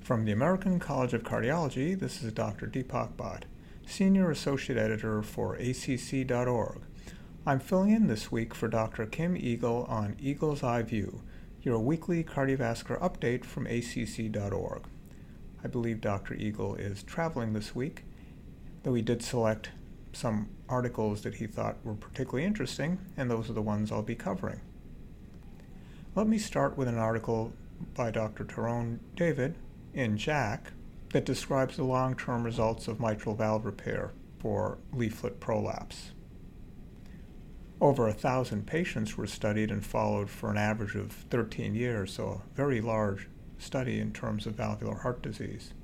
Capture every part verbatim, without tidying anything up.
From the American College of Cardiology, this is Doctor Deepak Bhatt, Senior Associate Editor for A C C dot org. I'm filling in this week for Doctor Kim Eagle on Eagle's Eye View, your weekly cardiovascular update from A C C dot org. I believe Doctor Eagle is traveling this week, though he did select some articles that he thought were particularly interesting, and those are the ones I'll be covering. Let me start with an article by Doctor Tyrone David in JACC that describes the long-term results of mitral valve repair for leaflet prolapse. Over a thousand patients were studied and followed for an average of thirteen years, so a very large study in terms of valvular heart disease.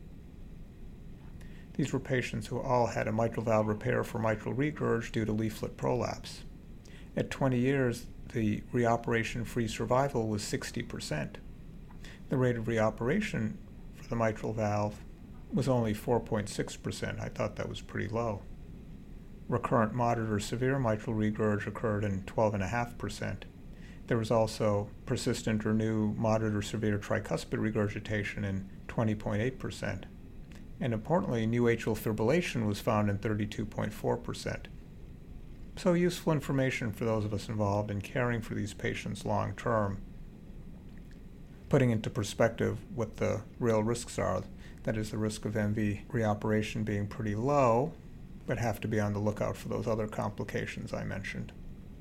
These were patients who all had a mitral valve repair for mitral regurg due to leaflet prolapse. At twenty years, the reoperation-free survival was sixty percent. The rate of reoperation for the mitral valve was only four point six percent. I thought that was pretty low. Recurrent moderate or severe mitral regurg occurred in twelve point five percent. There was also persistent or new moderate or severe tricuspid regurgitation in twenty point eight percent. And importantly, new atrial fibrillation was found in thirty-two point four percent. So useful information for those of us involved in caring for these patients long term, putting into perspective what the real risks are. That is, the risk of M V reoperation being pretty low, but have to be on the lookout for those other complications I mentioned.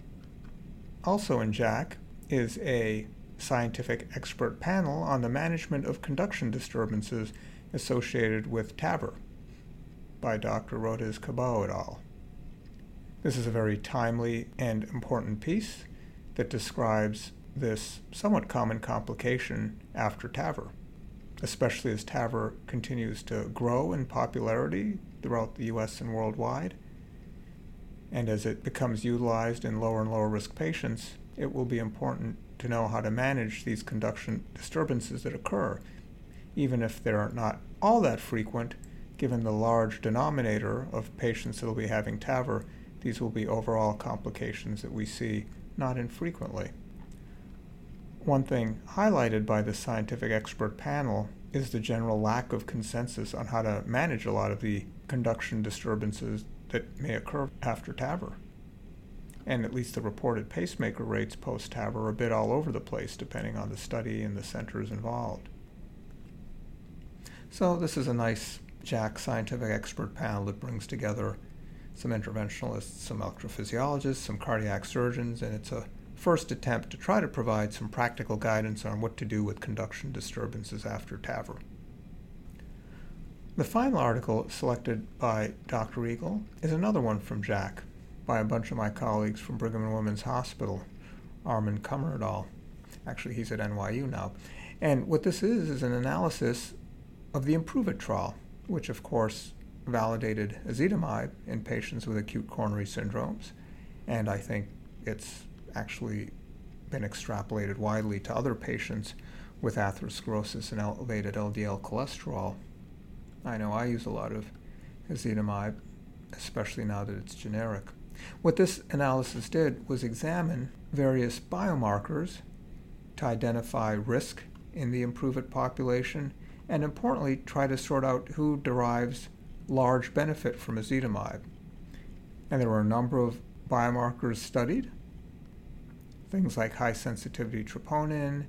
Also in JACC is a scientific expert panel on the management of conduction disturbances associated with T A V R by Doctor Rohdiz Cabot et al. This is a very timely and important piece that describes this somewhat common complication after T A V R, especially as T A V R continues to grow in popularity throughout the U S and worldwide. And as it becomes utilized in lower and lower risk patients, it will be important to know how to manage these conduction disturbances that occur, even if they're not all that frequent. Given the large denominator of patients that will be having T A V R, these will be overall complications that we see not infrequently. One thing highlighted by the scientific expert panel is the general lack of consensus on how to manage a lot of the conduction disturbances that may occur after T A V R. And at least the reported pacemaker rates post-T A V R are a bit all over the place depending on the study and the centers involved. So this is a nice JACC scientific expert panel that brings together some interventionalists, some electrophysiologists, some cardiac surgeons, and it's a first attempt to try to provide some practical guidance on what to do with conduction disturbances after T A V R. The final article selected by Doctor Eagle is another one from JACC by a bunch of my colleagues from Brigham and Women's Hospital, Armin Kummer et al. Actually, he's at N Y U now. And what this is is an analysis of the IMPROVE-IT trial, which of course validated ezetimibe in patients with acute coronary syndromes, and I think it's actually been extrapolated widely to other patients with atherosclerosis and elevated L D L cholesterol. I know I use a lot of ezetimibe, especially now that it's generic. What this analysis did was examine various biomarkers to identify risk in the IMPROVE-IT population, and importantly, try to sort out who derives large benefit from ezetimibe. And there were a number of biomarkers studied, things like high sensitivity troponin,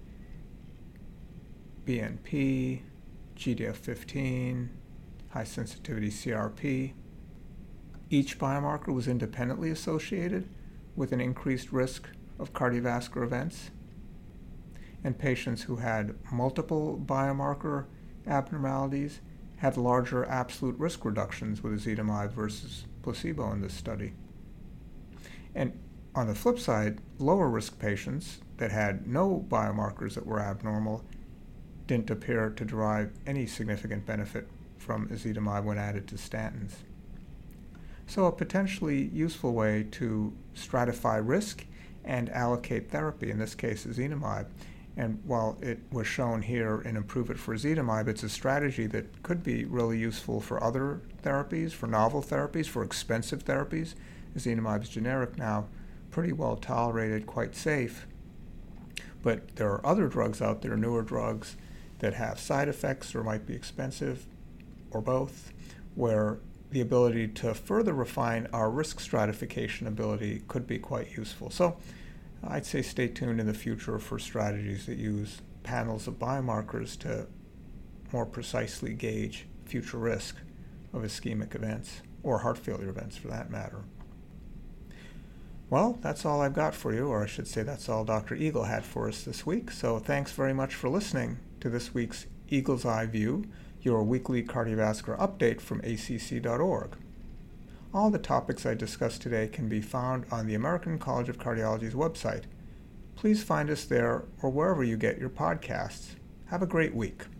B N P, G D F fifteen, high sensitivity C R P. Each biomarker was independently associated with an increased risk of cardiovascular events, and patients who had multiple biomarker abnormalities had larger absolute risk reductions with ezetimibe versus placebo in this study. And on the flip side, lower risk patients that had no biomarkers that were abnormal didn't appear to derive any significant benefit from ezetimibe when added to statins. So a potentially useful way to stratify risk and allocate therapy, in this case ezetimibe. And while it was shown here in IMPROVE-IT for ezetimibe, it's a strategy that could be really useful for other therapies, for novel therapies, for expensive therapies. Ezetimibe's generic now, pretty well tolerated, quite safe. But there are other drugs out there, newer drugs, that have side effects or might be expensive, or both, where the ability to further refine our risk stratification ability could be quite useful. So I'd say stay tuned in the future for strategies that use panels of biomarkers to more precisely gauge future risk of ischemic events, or heart failure events for that matter. Well, that's all I've got for you, or I should say that's all Doctor Eagle had for us this week. So thanks very much for listening to this week's Eagle's Eye View, your weekly cardiovascular update from A C C dot org. All the topics I discussed today can be found on the American College of Cardiology's website. Please find us there or wherever you get your podcasts. Have a great week.